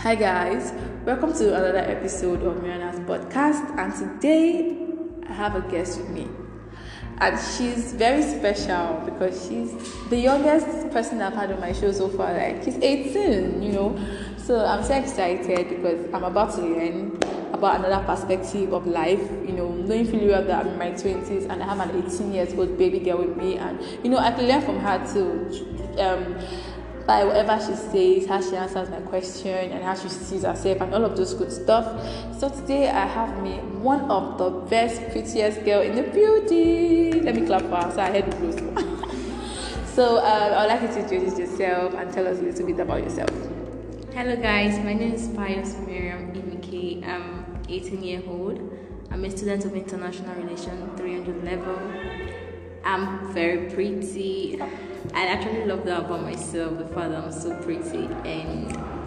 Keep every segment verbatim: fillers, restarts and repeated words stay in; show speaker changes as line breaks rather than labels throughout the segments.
Hi guys, welcome to another episode of Miriana's podcast, and today I have a guest with me, and she's very special because she's the youngest person I've had on my show so far. Like, she's eighteen, you know, so I'm so excited because I'm about to learn about another perspective of life, you know, knowing fully well that I'm in my twenties and I have an eighteen years old baby girl with me, and you know, I can learn from her too. Um, by whatever she says, how she answers my question, and how she sees herself, and all of those good stuff. So today I have me one of the best, prettiest girl in the building. Let me clap for her so I heard the blows. So uh, I'd like you to introduce yourself and tell us a little bit about yourself.
Hello guys, my name is Pius Miriam Imike. I'm eighteen years old. I'm a student of International Relations three hundred level. I'm very pretty. I actually love that about myself, the fact that I'm so pretty, and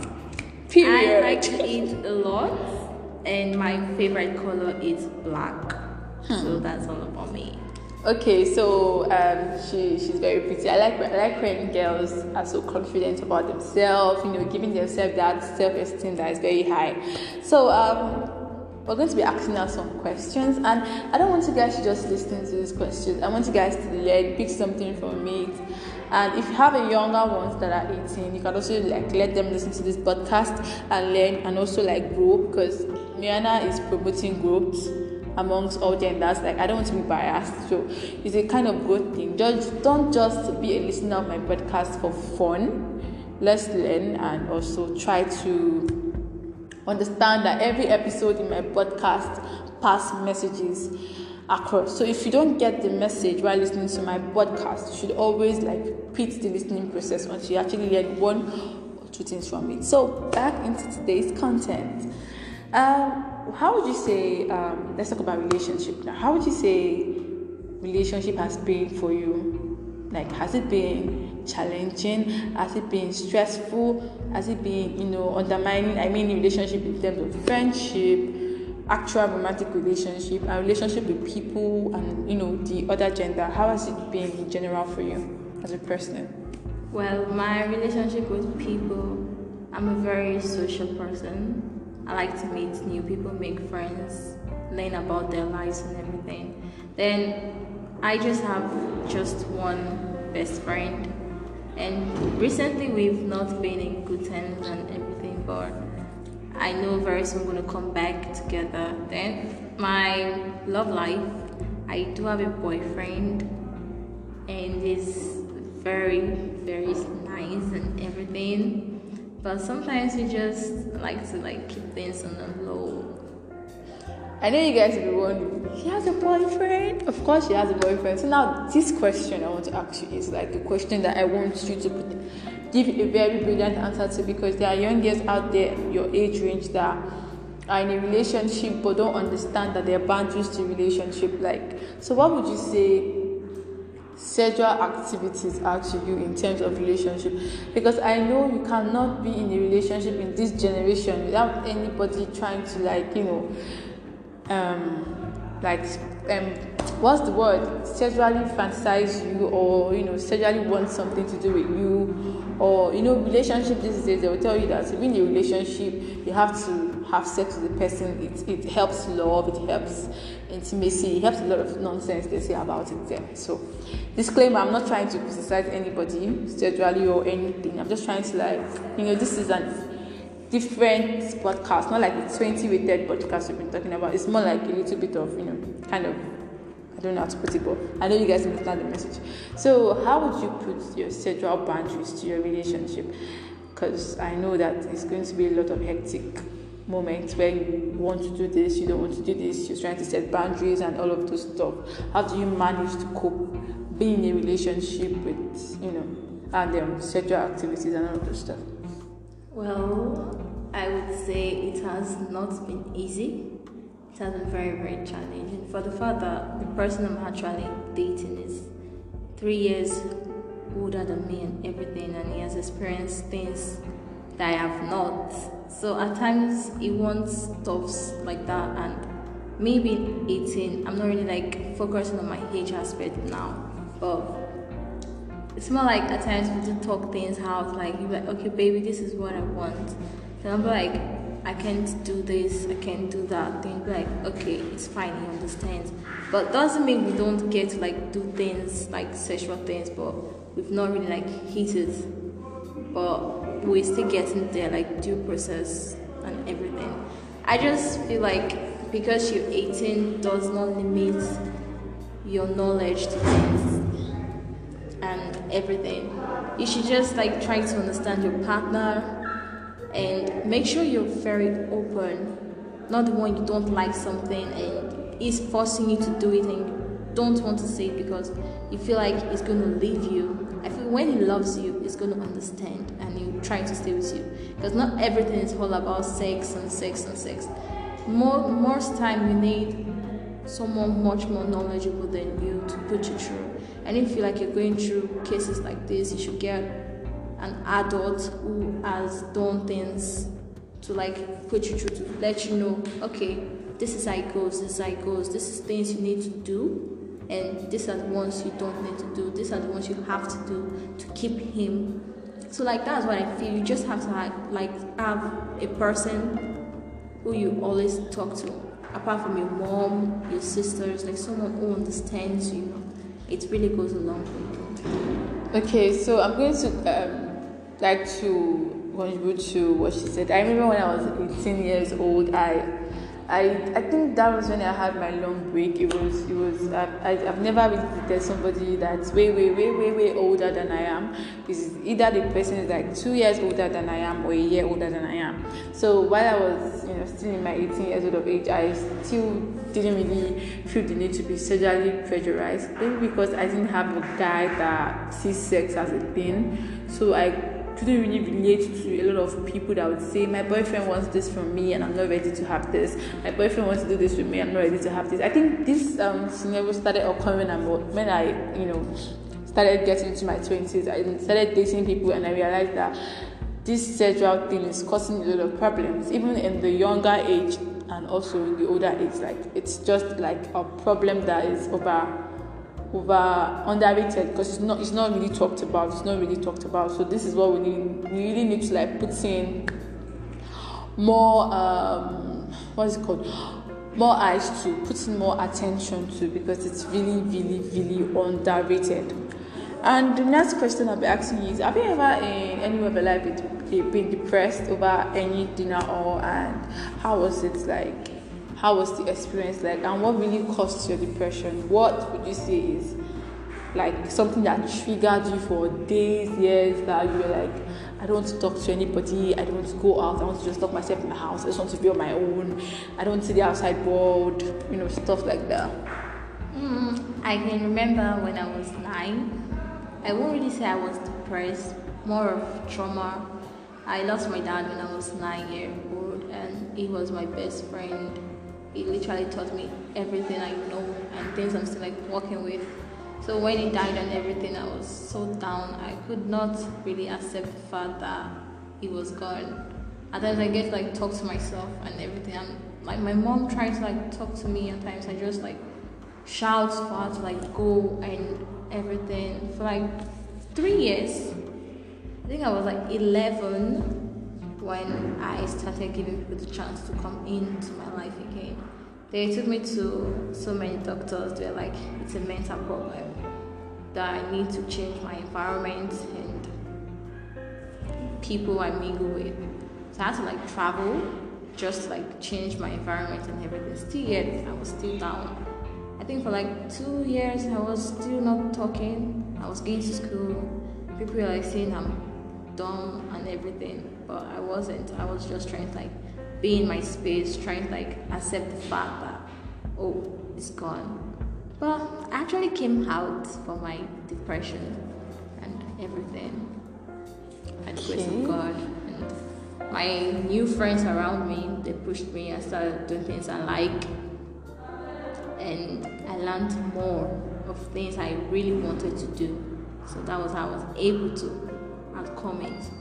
Period.
I like to eat a lot, and my favorite color is black. Hmm. So that's all about me.
Okay, so um, she she's very pretty. I like I like when girls are so confident about themselves, you know, giving themselves that self-esteem that is very high. So um. We're going to be asking her some questions, and I don't want you guys to just listen to these questions. I want you guys to learn, pick something from it. And if you have a younger ones that are eighteen, you can also like let them listen to this podcast and learn, and also like grow, because Miriana is promoting growth amongst all genders. Like, I don't want to be biased, so it's a kind of growth thing. Just don't just be a listener of my podcast for fun. Let's learn and also try to understand that every episode in my podcast pass messages across. So if you don't get the message while listening to my podcast, you should always like repeat the listening process until you actually learn one or two things from it. So back into today's content. Um, how would you say, um, let's talk about relationship now. How would you say relationship has been for you? Like, has it been challenging? Has it been stressful? Has it been, you know, undermining? I mean, relationship in terms of friendship, actual romantic relationship, and relationship with people, and you know, the other gender. How has it been in general for you as a person?
Well, my relationship with people, I'm a very social person. I like to meet new people, make friends, learn about their lives and everything. Then I just have just one best friend, and recently we've not been in good terms and everything, but I know very soon we're gonna come back together. Then my love life, I do have a boyfriend, and he's very very nice and everything, but sometimes we just like to like keep things on the low.
I know you guys will be wondering, she has a boyfriend? Of course she has a boyfriend. So now this question I want to ask you is like a question that I want you to put, give a very brilliant answer to, because there are young girls out there your age range that are in a relationship but don't understand that there are boundaries to relationship. Like, so what would you say sexual activities are to you in terms of relationship? Because I know you cannot be in a relationship in this generation without anybody trying to like, you know, um like um what's the word sexually fantasize you, or you know, sexually want something to do with you, or you know, relationship these days they will tell you that to be in a relationship you have to have sex with the person. It it helps love, it helps intimacy, it helps a lot of nonsense they say about it there. So disclaimer, I'm not trying to criticize anybody sexually or anything. I'm just trying to like, you know, this is an different podcast, not like the twenty rated podcast we've been talking about. It's more like a little bit of, you know, kind of, I don't know how to put it, but I know you guys understand the message. So how would you put your sexual boundaries to your relationship? Because I know that it's going to be a lot of hectic moments where you want to do this, you don't want to do this, you're trying to set boundaries and all of those stuff. How do you manage to cope being in a relationship with, you know, and um, sexual activities and all of those stuff?
Well, I would say it has not been easy. It has been very, very challenging. For the fact that the person I'm actually dating is three years older than me and everything, and he has experienced things that I have not. So at times he wants stuffs like that, and maybe eighteen, I'm not really like focusing on my age aspect now, but it's more like at times we do talk things out, like you're like, okay baby, this is what I want. And I'm like, I can't do this, I can't do that. Then be like, okay, it's fine, he understands. But doesn't mean we don't get to like do things like sexual things, but we've not really like hit it. But we're still getting there, like due process and everything. I just feel like because you're eighteen does not limit your knowledge to things and everything. You should just like try to understand your partner and make sure you're very open, not the one you don't like something and he's forcing you to do it and you don't want to say it because you feel like he's going to leave you. I feel when he loves you, he's going to understand and he'll try to stay with you, because not everything is all about sex and sex and sex. More, most time you need someone much more knowledgeable than you to put you through. And if you feel like you're going through cases like this, you should get an adult who has done things to like put you through, to let you know, okay, this is how it goes, this is how it goes, this is things you need to do, and these are the ones you don't need to do, these are the ones you have to do to keep him. So like that's what I feel. You just have to have, like have a person who you always talk to, apart from your mom, your sisters, like someone who understands you. It really goes a long way.
Okay, so I'm going to um, like to contribute to what she said. I remember when I was eighteen years old, I, I, I think that was when I had my long break. It was, it was. I, I, I've never really dated somebody that's way, way, way, way, way older than I am. It's either the person is like two years older than I am or a year older than I am. So while I was, you know, still in my eighteen years old of age, I still didn't really feel the need to be sexually pressurized. Maybe because I didn't have a guy that sees sex as a thing. So I couldn't really relate to a lot of people that would say, my boyfriend wants this from me and I'm not ready to have this. My boyfriend wants to do this with me, I'm not ready to have this. I think this um, scenario started occurring when I, you know, started getting into my twenties. I started dating people and I realized that this sexual thing is causing a lot of problems, even in the younger age and also in the older age. Like, it's just like a problem that is over over underrated, because it's not it's not really talked about. It's not really talked about. So this is what we need. We really need to like put in more um what is it called? More eyes to, put in more attention to, because it's really, really, really underrated. And the next question I'll be asking you is: have you ever in any way of your life been, been depressed over anything at all? And how was it like? How was the experience like, and what really caused your depression? What would you say is like something that triggered you for days, years, that you were like, I don't want to talk to anybody, I don't want to go out, I want to just lock myself in the house, I just want to be on my own, I don't want to see the outside world, you know, stuff like that?
Mm, I can remember when I was nine. I won't really say I was depressed, more of trauma. I lost my dad when I was nine years old, and he was my best friend. He literally taught me everything I know and things I'm still like working with. So when he died and everything, I was so down. I could not really accept the fact that he was gone. At times I get to like talk to myself and everything. I'm like, my mom tries to like talk to me, and times I just like shout for her to like go and everything. For like three years, I think I was like eleven when I started giving people the chance to come into my life again. They took me to so many doctors. They're like, it's a mental problem, that I need to change my environment and people I mingle with. So I had to like travel just to like change my environment and everything. Still yet, I was still down. I think for like two years, I was still not talking. I was going to school. People were like saying I'm dumb and everything, but I wasn't. I was just trying to like be in my space, trying to like accept the fact that, oh, it's gone. But I actually came out for my depression and everything at the grace of God. And my new friends around me, they pushed me. I started doing things I like, and I learned more of things I really wanted to do. So that was how I was able to outcome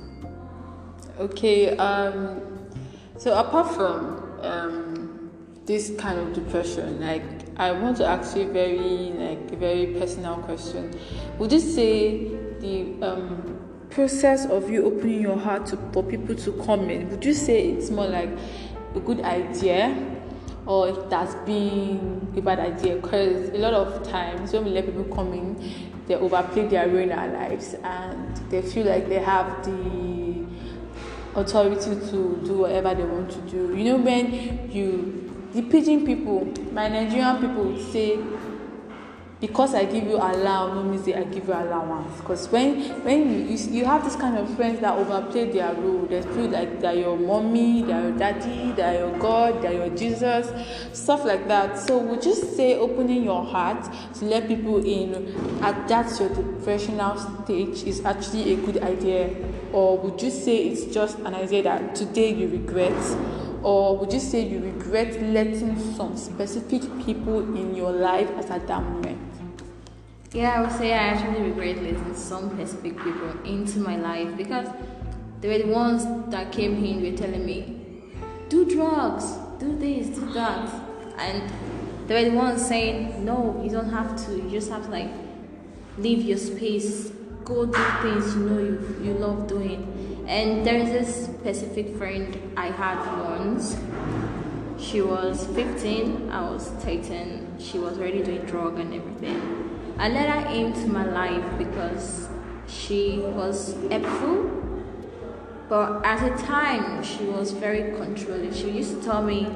it.
Okay, um, so apart from um, this kind of depression, like, I want to ask you a very, like, a very personal question. Would you say the um, process of you opening your heart to for people to come in, would you say it's more like a good idea, or it has been a bad idea? Because a lot of times when we let people come in, they overplay their role in our lives and they feel like they have the authority to do whatever they want to do. You know, when you, the pidgin people, my Nigerian people would say, because I give you allow, no means that I give you allowance. Because when when you, you you have this kind of friends that overplay their role, they feel like they're your mommy, they're your daddy, they're your God, they're your Jesus, stuff like that. So would you say opening your heart to let people in at that your depressional stage is actually a good idea? Or would you say it's just an idea that today you regret? Or would you say you regret letting some specific people in your life at that moment?
Yeah, I would say I actually regret letting some specific people into my life because they were the ones that came in, were telling me, do drugs, do this, do that. And they were the ones saying, no, you don't have to, you just have to like leave your space, go do things you know you, you love doing. And there's this specific friend I had once. She was fifteen, I was thirteen, she was already doing drug and everything. I let her into my life because she was helpful, but at the time she was very controlling. She used to tell me,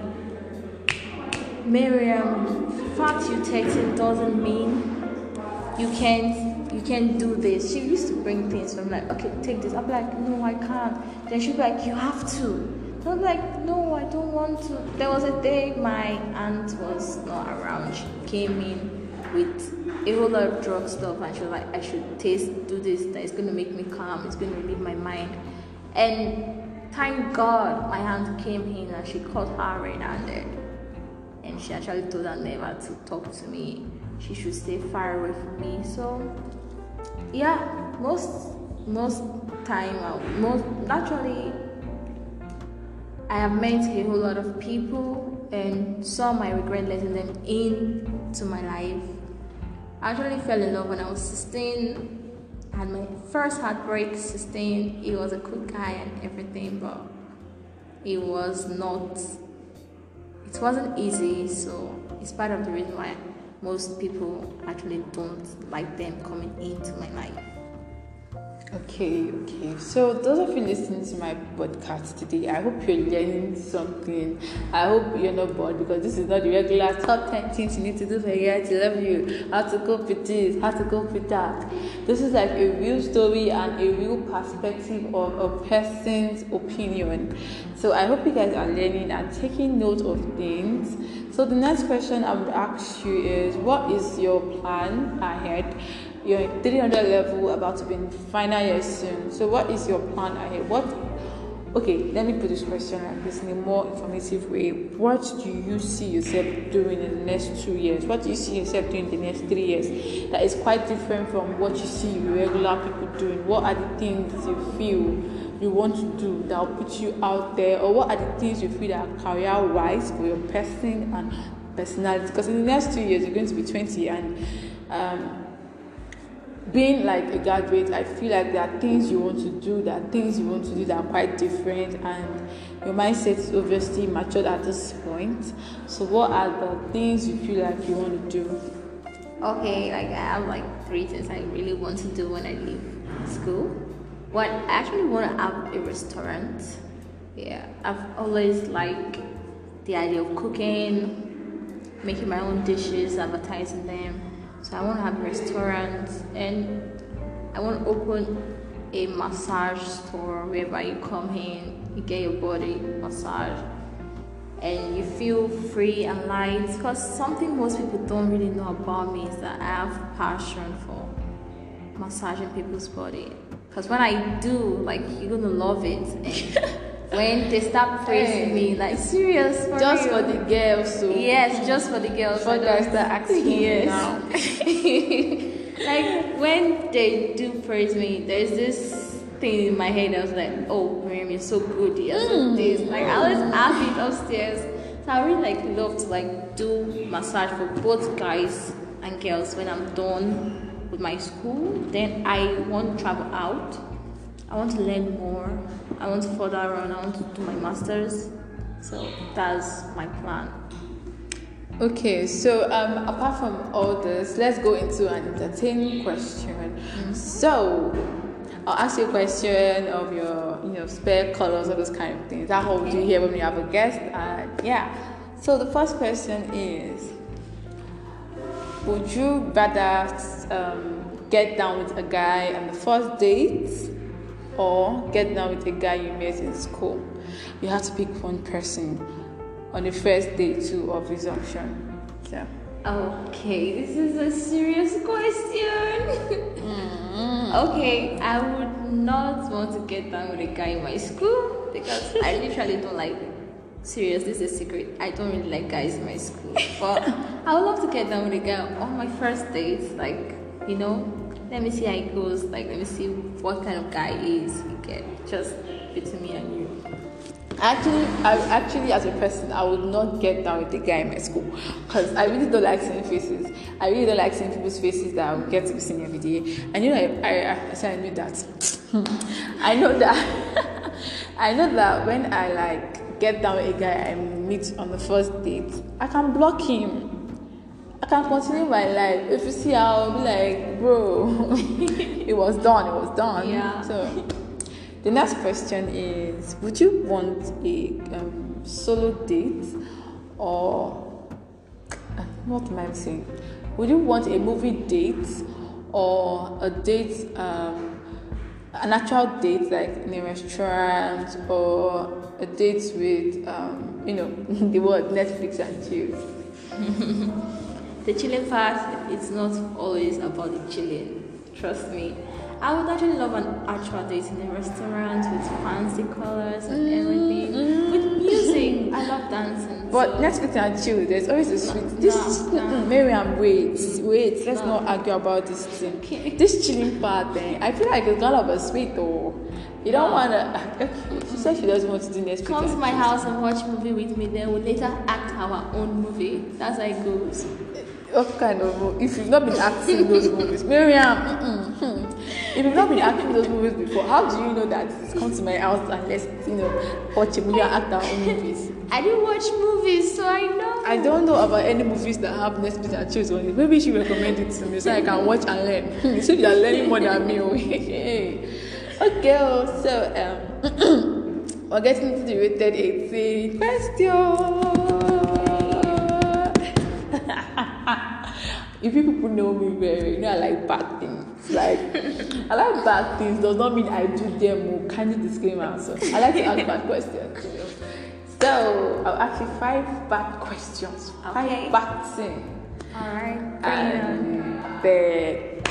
Miriam, the fact you're thirteen doesn't mean you can't you can't do this. She used to bring things from like, okay, take this. I'm like, no, I can't. Then she'd be like, you have to. So I'm like, no, I don't want to. There was a day my aunt was not around. She came in with a whole lot of drug stuff and she was like, I should taste, do this, that it's going to make me calm, it's going to relieve my mind. And thank God my aunt came in and she caught her red-handed. And she actually told her never to talk to me. She should stay far away from me. So, yeah, most most time, most naturally, I have met a whole lot of people and some I regret letting them into my life. I actually fell in love when I was sixteen. I had my first heartbreak, sixteen. He was a cool guy and everything, but it was not, it wasn't easy. So it's part of the reason why most people actually don't like them coming into my life.
Okay, okay. So those of you listening to my podcast today, I hope you're learning something. I hope you're not bored because this is not the regular top ten things you need to do for a year to love you. How to cope with this, how to cope with that. This is like a real story and a real perspective of a person's opinion. So I hope you guys are learning and taking note of things. So the next question I would ask you is, what is your plan ahead? You're in three hundred level, about to be in final year soon. So what is your plan ahead? What? Okay, let me put this question like this in a more informative way. What do you see yourself doing in the next two years? What do you see yourself doing in the next three years? That is quite different from what you see regular people doing. What are the things you feel you want to do that will put you out there? Or what are the things you feel that are career-wise for your person and personality? Because in the next two years, you're going to be twenty and... Um, being like a graduate, I feel like there are things you want to do, there are things you want to do that are quite different, and your mindset is obviously matured at this point. So what are the things you feel like you want to do?
Okay, like I have like three things I really want to do when I leave school. One, I actually want to have a restaurant. Yeah, I've always liked the idea of cooking, making my own dishes, advertising them. So I want to have a restaurant and I want to open a massage store whereby you come in, you get your body massaged and you feel free and light. Because something most people don't really know about me is that I have passion for massaging people's body. Because when I do, like, you're going to love it. And when they start praising me, like, serious, for
just
real.
for the girls, so
yes, just for the girls.
For guys that asking
yes.
now.
Like when they do praise me, there's this thing in my head. I was like, oh, Miriam, you're so good. You're so this. Like I always have it upstairs. So I really like love to like do massage for both guys and girls when I'm done with my school. Then I want to travel out I want to learn more. I want to further on. I want to do my masters. So that's my plan.
Okay, so um, apart from all this, let's go into an entertaining question. Mm-hmm. So, I'll ask you a question of your, you know, spare colors, all those kind of things. That's what we do here when we have a guest. And yeah, so the first question is: would you rather um, get down with a guy on the first date, or get down with a guy you met in school? You have to pick one person on the first day too of resumption. So.
Okay, this is a serious question. Mm-hmm. Okay, I would not want to get down with a guy in my school because I literally don't like. Serious, this is a secret. I don't really like guys in my school, but I would love to get down with a guy on my first date. Like, you know, let me see how it goes. Like, let me see what kind of guy he is. You get just between me and you.
Actually, I actually as a person, I would not get down with the guy in my school because I really don't like seeing faces. I really don't like seeing people's faces that I would get to be seeing every day. And you know, I I, I said I knew that. I know that. I know that when I like get down with a guy I meet on the first date, I can block him. I can continue my life. If you see, I'll be like, bro, it was done. It was done.
Yeah.
So. The next question is: would you want a um, solo date, or uh, what am I saying? Would you want a movie date, or a date, um, an actual date like in a restaurant, or a date with, um, you know, the word Netflix and chill?
The chilling part, it's not always about the chilling. Trust me. I would actually love an actual date in a restaurant with fancy colors and everything. Mm-hmm. With music. I love dancing.
But
so.
Netflix and chill, there's always a sweet.
No,
this
no, no.
Miriam, wait, wait, let's
No.
not argue about this thing.
Okay.
This chilling part thing, I feel like it's kind of a sweet though. You don't
No.
wanna. Okay, she said she doesn't want to do Netflix.
Come to
and
my
chill.
house and watch movie with me, then we'll later act our own movie. That's how it goes.
What kind of movie? If you've not been acting those movies, Miriam, mm-mm. If you've not been acting those movies before, how do you know that come to my house and let's, you know, watch a movie and act our own movies?
I do watch movies, so I know.
I don't know about any movies that have Netflix and chill on it. Maybe you should recommend it to me so I can watch and learn. You said you're learning more than me. Okay, so um, we're getting to the rated eighteen question. If you people know me very, you know I like bad things. Like I like bad things does not mean I do them. Or kindly disclaimer. So I like to ask bad questions. You know? So I'll ask you five bad questions.
Okay.
Five bad things.
Alright.
And then,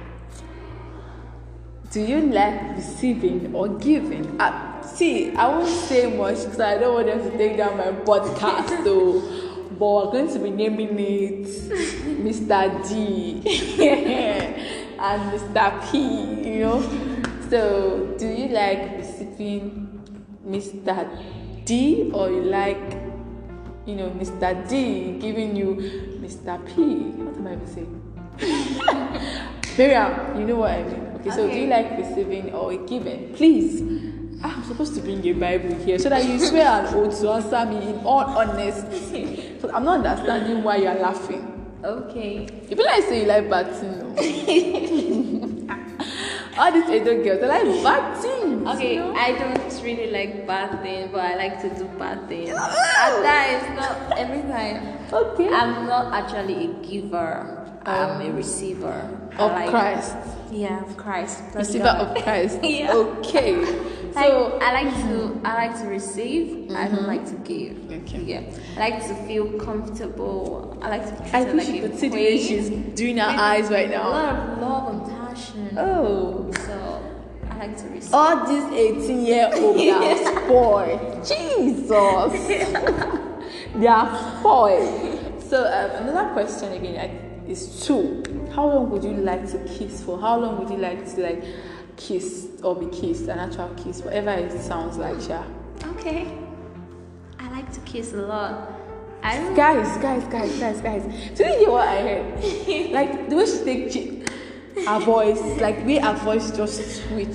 do you like receiving or giving? Uh, see, I won't say much because I don't want them to take down my podcast though. But we're going to be naming it Mister D and Mister P, you know. So, do you like receiving Mister D, or you like, you know, Mister D giving you Mister P? What am I even saying? Miriam, you know what I mean. Okay, so
Okay.
do you like receiving or giving? Please. I'm supposed to bring a Bible here so that you swear an oath to answer me in all honesty. So I'm not understanding why you're laughing.
Okay.
You feel like say you like bad things. All these Edo girls, they like bad things.
Okay,
you know?
I don't really like bad things, but I like to do bad things. At times, not every time.
Okay.
I'm not actually a giver. I'm a receiver. I
Of
like-
Christ.
Yeah, of Christ. Praise
Receiver
God.
of Christ.
Yeah.
Okay.
Like,
So
I like to I like to receive. I don't like to give.
Okay.
Yeah. I like to feel comfortable. I like to be
I
treated
wish
like
you
a
could see the way
queen
she's doing her
with
eyes right
A
now.
lot of love and passion.
Oh.
So I like to receive.
All these eighteen year old girls spoiled. Jesus. They are spoiled. So um, another question again I, is two. How long would you like to kiss for? How long would you like to like kiss or be kissed? An actual kiss, whatever it sounds like, yeah.
Okay. I like to kiss a lot. I don't
Guys, guys, guys, guys, guys. So you hear what I heard? Like the way she take chi- her voice, like the way her voice just switched.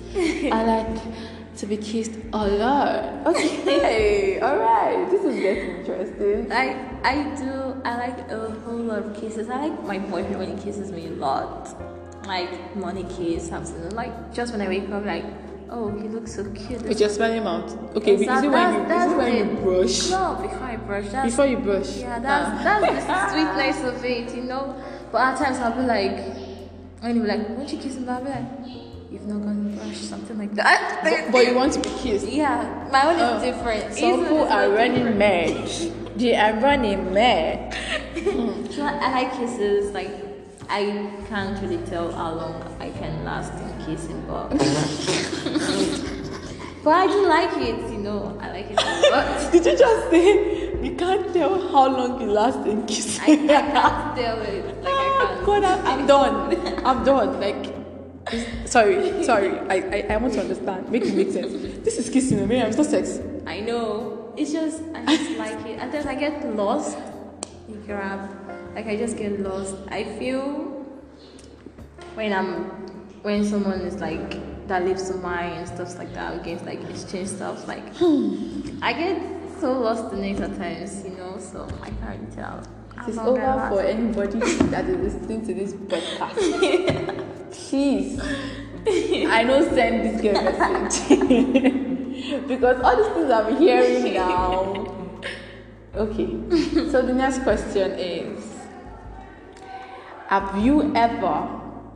I like to be kissed a lot. Okay, all right. This is getting interesting.
I I do. I like a whole lot of kisses. I like my boyfriend when he kisses me a lot. Like morning kiss, afternoon. Like just when I wake up, like, oh, he looks so cute.
With your smelling mouth. Okay, is it
Exactly.
when you,
That's-
is it when
that's
you brush?
No, before I brush. That's,
Before you brush.
Yeah, that's
Ah.
that's the sweetness of it, you know. But at times I'll be like, when you be like, won't you kiss me? I'll be like, you've not gone to brush, something like that.
But, but you want to be kissed.
Yeah, my own is
Oh,
different.
Some
His
people
one is
are
not
running
different.
mad. They are running mad.
So I like kisses. Like I can't really tell how long I can last in kissing, but but I do like it. You know, I like it a lot.
Did you just say we can't tell how long you last in kissing?
I, I can't tell it. Like I
Oh
can't.
God, I'm, I'm done. I'm done. Like, it's- sorry, sorry. I, I, I want to understand. Make it make sense. This is kissing, man. It's not sex.
I know. It's just I just like it. And then I get lost. You grab. Like I just get lost. I feel when I'm when someone is like that lives to mine and stuff like that, we get like exchange stuff. Like I get so lost in it at times, you know. So I can't really tell. how
It's
long
over
I last.
for anybody that is listening to this podcast. Please, I know send this girl message because all these things I'm hearing now. Okay, so the next question is: Have you ever,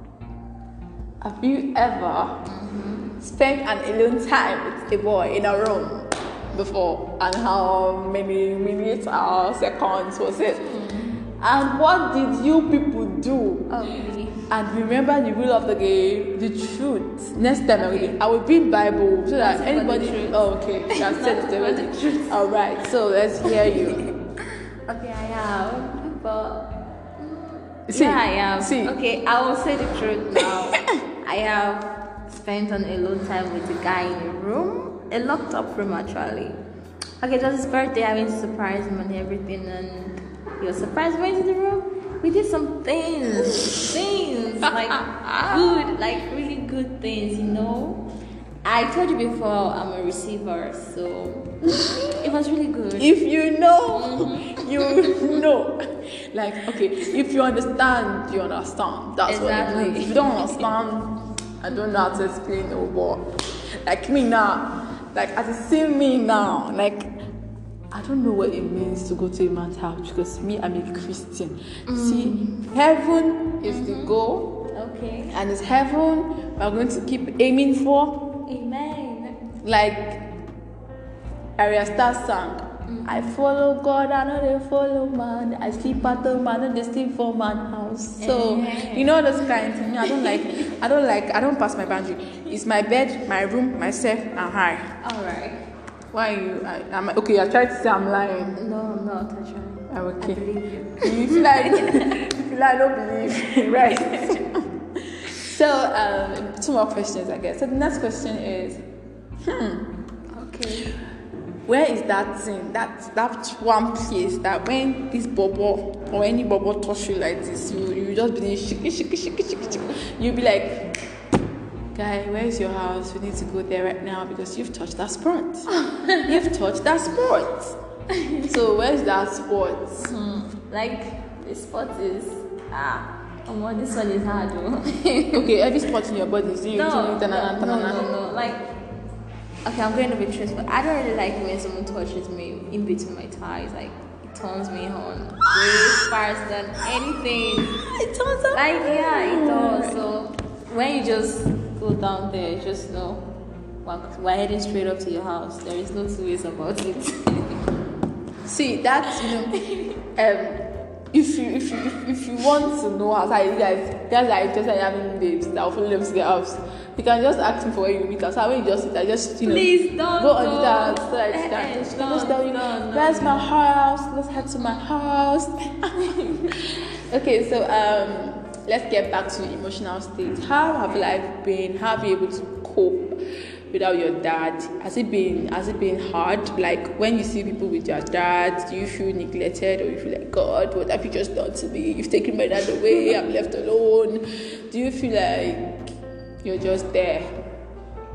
have you ever spent an alone time with a boy in a room before, and how many minutes or seconds was it? And what did you people do?
Oh, really?
And remember the rule of the game, the truth. Next time I will, I will bring Bible so that
That's about
anybody.
the truth.
Oh, okay. You have said it
That's about
already.
the truth.
All right. So let's hear you.
Okay, I have, but
See,
yeah, I have.
see.
Okay, I will say the truth now. I have spent an alone time with a guy in a room, a locked up room actually. Okay, it was his birthday. I went to surprise him and everything, and he was surprised. Went to the room. We did some things, things like good, like really good things, you know. I told you before I'm a receiver, so it was really good.
If you know, you know. Like, okay, if you understand, you understand. That's what it
Exactly.
means. If you don't understand, I don't know how to explain it, but like me now, like as you see me now, like I don't know what it means to go to a man's house because me, I'm a Christian. See, heaven is the goal,
Okay.
and it's heaven we're going to keep aiming for.
Amen.
Like Arya Star sang, I follow God, I know they follow man. I sleep at the man, and they sleep for man house. So
Eh.
you know those kind of things. I don't like. I don't like. I don't pass my boundary. It's my bed, my room, myself, and I.
All right.
Why you? I, I'm okay. I tried to say I'm lying.
No, I'm not actually.
I'm okay.
I believe you.
You feel like you feel like I don't believe, right? So um, two more questions, I guess. So the next question is, hmm.
Okay.
Where is that thing, that that one place that when this bubble or any bubble touch you like this, you you just be shaky, shaky, shaky, shaky, shaky. You'll be like, guy, where is your house? We need to go there right now because you've touched that spot. You've touched that spot. So where's that spot?
Hmm. Like the spot is ah. Oh, well, this one is hard though.
Okay, every spot in your body. So you
no,
do
no, no, no, no. Like, okay, I'm going to be truthful. I don't really like when someone touches me in between my thighs. Like, it turns me on way faster than anything.
It turns out.
Like, yeah, it does. So when you just go down there, just know we're, we're heading straight up to your house. There is no two ways about it.
See, that's, you know, um, if you if you if, if you want to know how you guys guys are interested in having babes that will follow them to their house, you can just ask me for where you meet us. How when you just sit, I just you know
Please don't
go on
go.
that so that
Eh,
you can
eh,
just,
don't,
just tell you
don't,
where's
don't.
my house, let's head to my house. Okay, so um let's get back to emotional state. How have life been? How have you been able to cope without your dad? Has it been has it been hard? Like when you see people with your dad, do you feel neglected or you feel like, God, what have you just done to me? You've taken my dad away, I'm left alone. Do you feel like you're just there?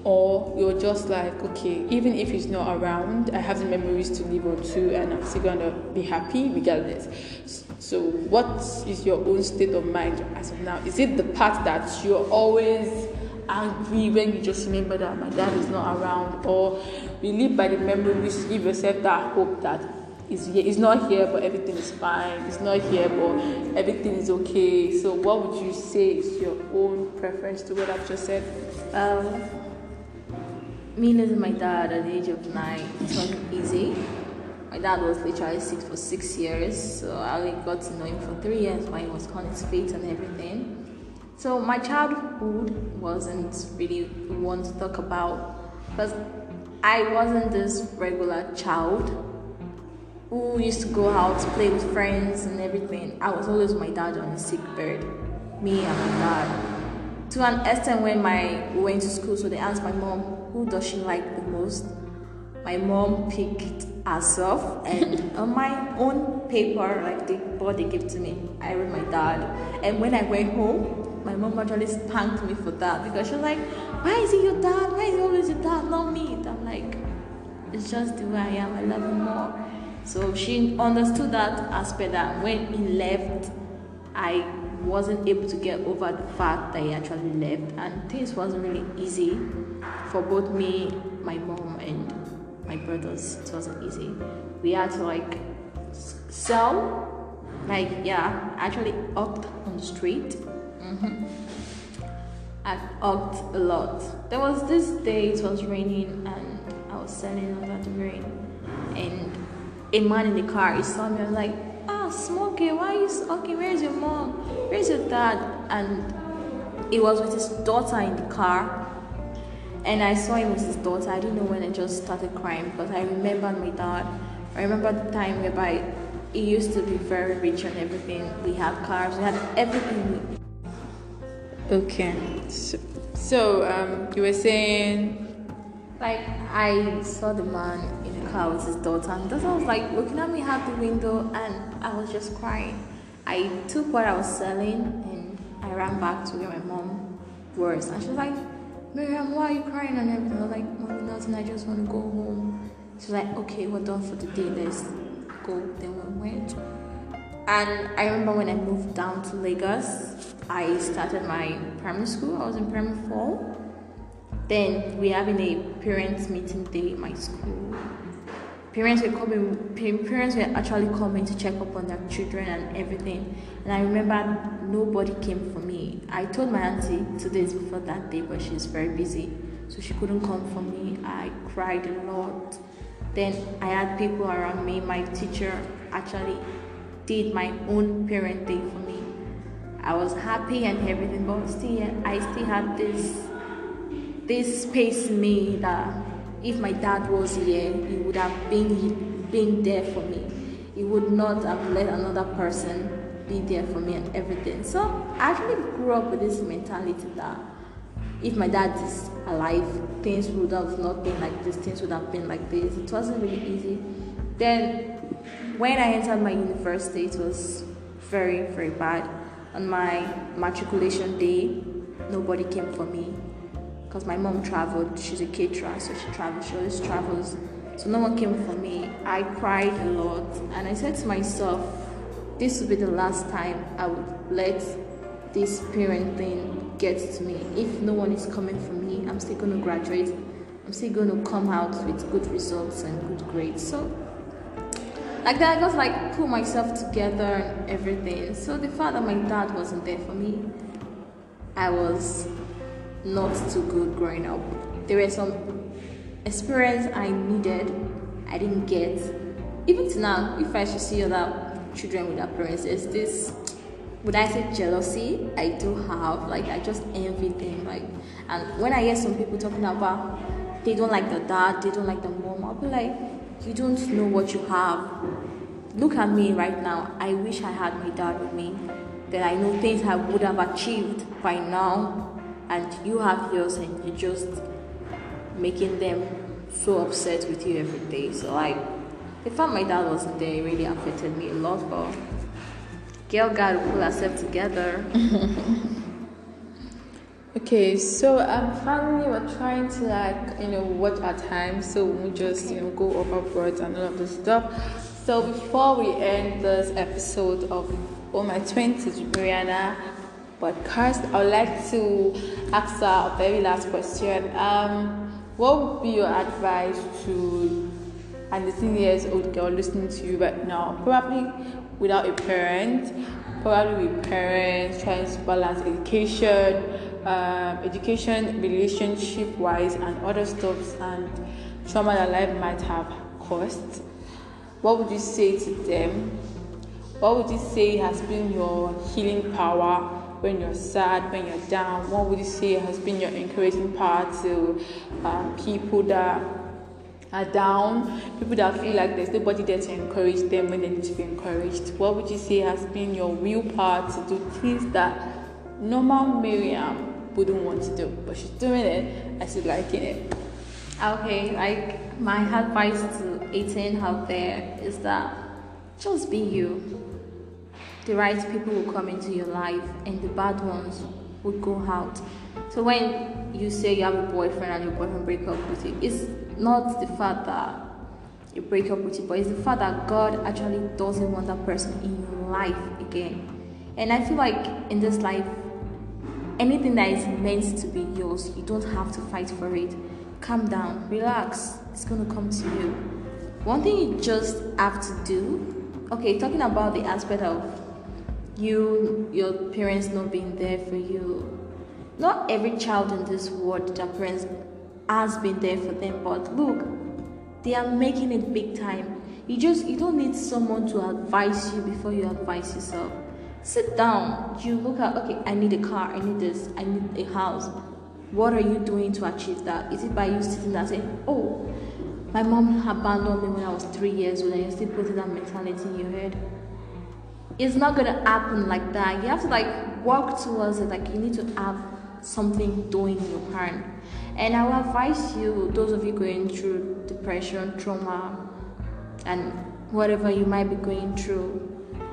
or you're just like, okay, even if he's not around, I have the memories to live on too, and I'm still gonna be happy regardless. So what is your own state of mind as of now? Is it the part that you're always angry when you just remember that my dad is not around, or you live by the memories, give yourself that hope that He's, here, he's not here, but everything is fine. He's not here, but everything is okay. So what would you say is your own preference to what I've just said?
Um, me losing my dad at the age of nine, it wasn't easy. My dad was literally sick for six years, so I only got to know him for three years while he was on his feet and everything. So my childhood wasn't really one to talk about, because I wasn't this regular child who used to go out, play with friends and everything. I was always with my dad on the sick bed, me and my dad. To an extent when my we went to school, so they asked my mom, who does she like the most? My mom picked herself, and on my own paper, like the board they gave to me, I wrote my dad. And when I went home, my mom actually spanked me for that, because she was like, why is it your dad? Why is it always your dad, not me? And I'm like, it's just the way I am, I love him more. So she understood that aspect, that when he left, I wasn't able to get over the fact that he actually left, and things wasn't really easy for both me, my mom, and my brothers. It wasn't easy. We had to like sell, like yeah, actually opt on the street. Mm-hmm. I opt a lot. There was this day, it was raining, and I was selling under the rain, and a man in the car, he saw me, I was like, ah, Smokey, why are you smoking? Where's your mom? Where's your dad? And he was with his daughter in the car, and I saw him with his daughter. I didn't know when. I just started crying, because I remembered my dad. I remember the time whereby he used to be very rich and everything. We had cars, we had everything.
Okay, so, so um, you were saying,
like, I saw the man in the car with his daughter, and the daughter was like looking at me out the window, and I was just crying. I took what I was selling and I ran back to where my mom was, and she was like, Miriam, why are you crying and everything? I was like, Mommy, nothing, I just want to go home. She was like, okay, we're done for the day, let's go. Then we went. And I remember when I moved down to Lagos, I started my primary school. I was in primary four. Then we having a parents meeting day in my school. Parents were coming. Parents were actually coming to check up on their children and everything. And I remember nobody came for me. I told my auntie two days before that day, but she's very busy, so she couldn't come for me. I cried a lot. Then I had people around me. My teacher actually did my own parent day for me. I was happy and everything, but still, I still had this this space in me that if my dad was here, he would have been been there for me. He would not have let another person be there for me and everything. So I actually grew up with this mentality that if my dad is alive, things would have not been like this, things would have been like this. It wasn't really easy. Then when I entered my university, it was very, very bad. On my matriculation day, nobody came for me because my mom traveled. She's a caterer, so she travels. She always travels. So no one came for me. I cried a lot, and I said to myself, this will be the last time I would let this parent thing get to me. If no one is coming for me, I'm still going to graduate. I'm still going to come out with good results and good grades. So like that, I just like put myself together and everything. So the fact that my dad wasn't there for me, I was not too good growing up. There were some experience I needed, I didn't get. Even to now, if I should see other children with their parents, there's this, would I say jealousy? I do have. Like, I just envy them. Like, and when I hear some people talking about they don't like the dad, they don't like the mom, I'll be like, you don't know what you have. Look at me right now. I wish I had my dad with me. Then I know things I would have achieved by now, and you have yours, and you're just making them so upset with you every day. So like, the fact my dad wasn't there, it really affected me a lot. But girl got to pull herself together.
Okay, so um, finally we're trying to like you know watch our time, so we won't just you know go overboard and all of this stuff. So before we end this episode of Oh My Twenties with Mariana podcast, I would like to ask our very last question. Um, what would be your advice to an eighteen years old girl listening to you right now, probably without a parent, probably with parents trying to balance education? Um, education, relationship wise, and other stuffs and trauma that life might have caused? What would you say to them? What would you say has been your healing power when you're sad, when you're down? What would you say has been your encouraging power to um, people that are down, people that feel like there's nobody there to encourage them when they need to be encouraged? What would you say has been your willpower to do things that normal Miriam wouldn't want to do, but she's doing it and she's liking it?
Okay, like my advice to eighteen out there is that just be you. The right people will come into your life and the bad ones will go out. So when you say you have a boyfriend and your boyfriend break up with you, it's not the fact that you break up with you, but it's the fact that God actually doesn't want that person in your life again. And I feel like in this life, anything that is meant to be yours, you don't have to fight for it. Calm down, relax, it's going to come to you. One thing you just have to do, okay, talking about the aspect of you, your parents not being there for you. Not every child in this world, their parents has been there for them, but look, they are making it big time. You just, you don't need someone to advise you before you advise yourself. Sit down, you look at, okay, I need a car, I need this, I need a house. What are you doing to achieve that? Is it by you sitting there saying, oh, my mom abandoned me when I was three years old and you're still putting that mentality in your head? It's not going to happen like that. You have to like work towards it. Like you need to have something doing in your hand. And I will advise you, those of you going through depression, trauma, and whatever you might be going through,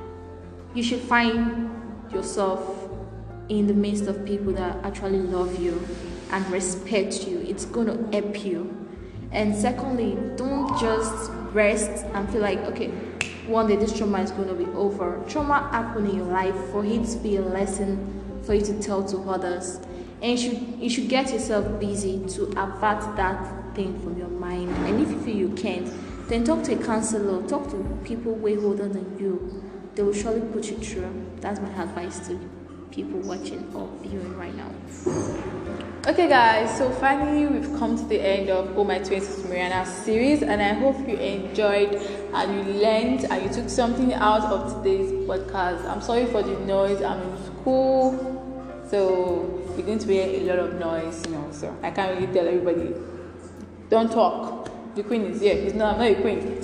you should find yourself in the midst of people that actually love you and respect you. It's going to help you. And secondly, don't just rest and feel like, okay, one day this trauma is going to be over. Trauma happened in your life for it to be a lesson for you to tell to others. And you should, you should get yourself busy to avert that thing from your mind. And if you feel you can't, then talk to a counselor, talk to people way older than you. They will surely put you through. That's my advice to people watching or viewing right now.
Okay guys, so finally we've come to the end of Oh My Twenties with Mariana series, and I hope you enjoyed and you learned and you took something out of today's podcast. I'm sorry for the noise, I'm in school, so you're going to hear a lot of noise, you know, so I can't really tell everybody, don't talk, the queen is here. It's not, I'm not a queen,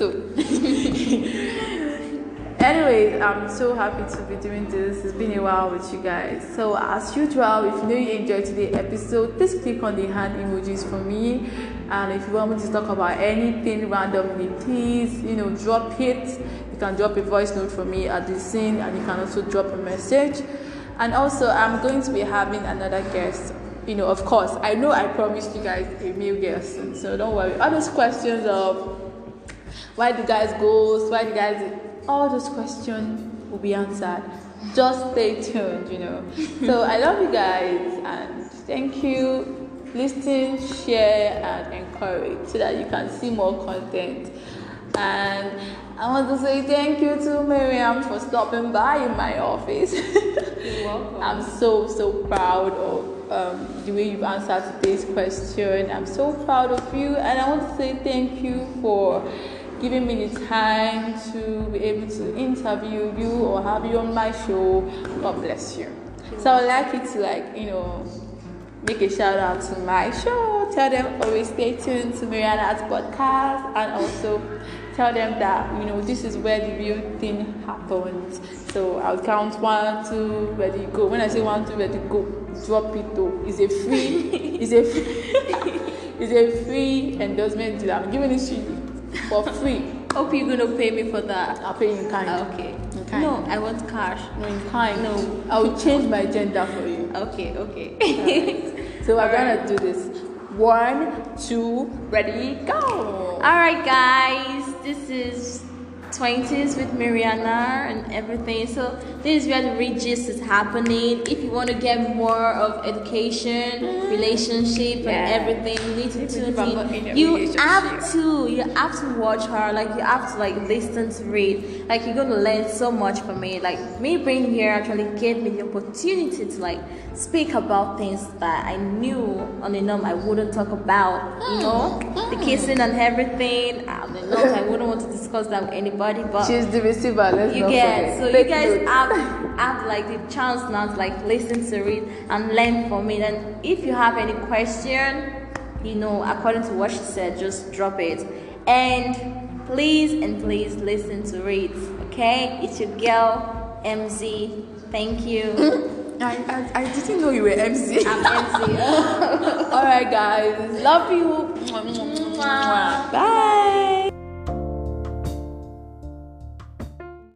so anyways, I'm so happy to be doing this. It's been a while with you guys. So as usual, if you know you enjoyed today's episode, please click on the hand emojis for me. And if you want me to talk about anything randomly, please, you know, drop it. You can drop a voice note for me at the scene, and you can also drop a message. And also, I'm going to be having another guest. You know, of course, I know I promised you guys a male guest, so don't worry. All those questions of why do guys ghost, why do guys, all those questions will be answered. Just stay tuned, you know. So I love you guys, and thank you. Listen, share, and encourage so that you can see more content. And I want to say thank you to Miriam for stopping by in my office.
You're welcome.
I'm so, so proud of um, the way you've answered today's question. I'm so proud of you, and I want to say thank you for giving me the time to be able to interview you or have you on my show. God bless you. So I'd like you to, like, you know, make a shout out to my show. Tell them always stay tuned to Mariana's podcast, and also tell them that, you know, this is where the real thing happens. So I'll count one, two, ready, go. When I say one, two, ready, go, drop it though. It's a free, it's a free, it's a free endorsement deal. I'm giving it to you for free.
Hope you're gonna pay me for that.
I'll pay you in kind.
Okay.
In kind.
No, I want cash.
No, in kind.
No.
I will change my gender for you.
Okay, okay.
So we're
All
gonna
right.
do this. One, two, ready, go.
All right, guys. This is twenties with Mariana and everything. So this is where the real gist is happening. If you want to get more of education, relationship,
Yeah.
and everything, you need to
Even
tune
if I'm not in
in.
a
You
relationship.
have to. You have to watch her. Like you have to like listen to it. Like you're gonna learn so much from it. Like me being here actually gave me the opportunity to like speak about things that I knew on the norm I wouldn't talk about. You know, the kissing and everything. On the norm I wouldn't want to discuss that with anybody. But
She's the receiver. Let's
you
not
get
forget.
so you
Take
guys
note.
have have like the chance now to like listen to it and learn from it. And if you have any question, you know, according to what she said, just drop it. And please and please listen to it. Okay, it's your girl M Z. Thank you.
I, I, I didn't know you were M C.
I'm M Z.
Alright, guys. Love you.